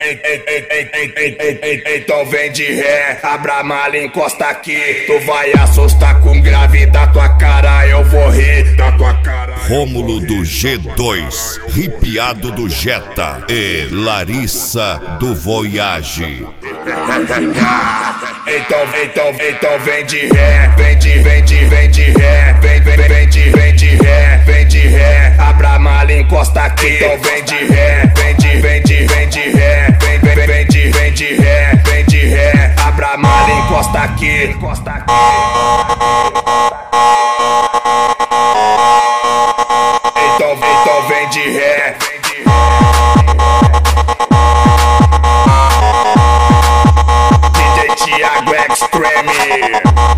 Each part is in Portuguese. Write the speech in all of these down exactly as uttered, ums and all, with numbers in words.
Ei, ei, ei, ei, ei, ei, ei, ei, ei, então vem de ré, abra a mala, encosta aqui. Tu vai assustar com grave da tua cara, eu vou rir da tua cara. Rômulo do G dois, Ripiado do Jetta e Larissa do Voyage. Então, então, então vem de ré, vem de, vem de, vem de ré, vem, vem, vem de, vem de ré, vem de ré, abra a mala, encosta aqui. Então vem de ré, vem de, vem de, vem de ré, vem, vem, vem de, vem de ré, vem de ré, abra a mala, encosta aqui, encosta aqui. Então, então vem de ré, vem de ré. Thiago Extreme.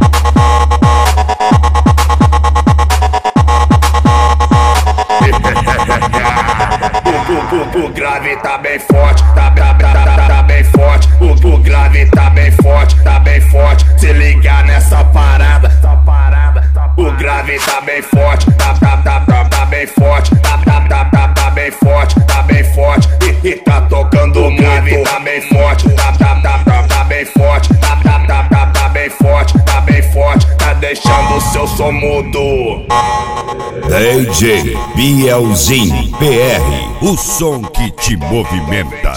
O, o, o, o grave tá bem forte, tá, tá, tá, tá, tá bem forte. O, o grave tá bem forte, tá bem forte. Se ligar nessa parada, essa parada. O grave tá bem forte, tá, tá, tá, tá, tá bem forte. Tá, tá, tá, tá, tá bem forte, tá bem forte. E, e tá tocando o grave tá bem forte, tá, tá, tá, tá, tá bem forte. Tá, tá, tá, tá, tá bem forte, tá bem forte. Tá deixando o seu som mudo. D J Bielzinho P R, o som que te movimenta.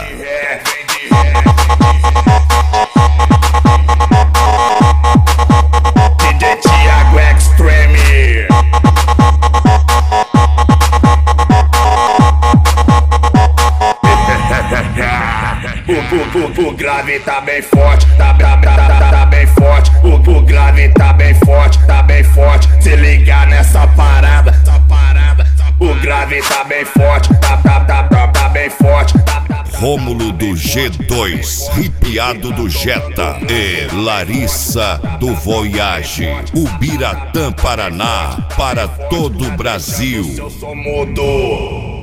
D J Thiago Extreme. O, o, o, o grave tá bem forte, tá, tá, tá, tá, tá bem forte. O, o grave tá bem forte, tá bem forte. Se ligar nessa parada, essa parada. O grave tá bem forte, tá, tá, tá, tá, tá bem forte. Tá, tá, tá, Rômulo do G dois, Ripiado do Jetta e Larissa do Voyage. Ubiratã, Paraná, para todo o Brasil. eu sou mudo.